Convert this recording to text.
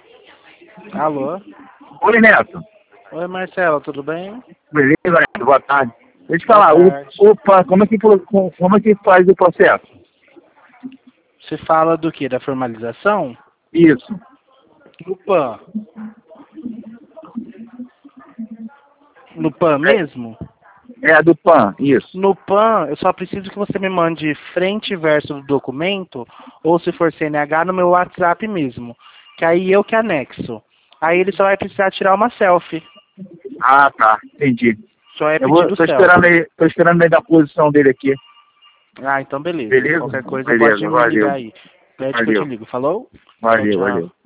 Alô? Oi, Neto. Oi, Marcelo, tudo bem? Beleza, Neto? Boa tarde. Deixa eu te Boa falar, tarde. como é que faz o processo? Você fala do quê? Da formalização? Isso. No PAN. No PAN mesmo? É a do PAN, isso. No PAN, eu só preciso que você me mande frente e verso do documento, ou se for CNH, no meu WhatsApp mesmo. Que aí eu que anexo. Aí ele só vai precisar tirar uma selfie. Ah, tá. Entendi. Só é pedido Tô esperando selfie. aí, tô esperando aí da posição dele aqui. Ah, então beleza. Beleza? Qualquer coisa pode Beleza, me ligar valeu. aí. Pede que eu te Valeu. ligo. Falou? Tchau, Valeu, tchau. valeu.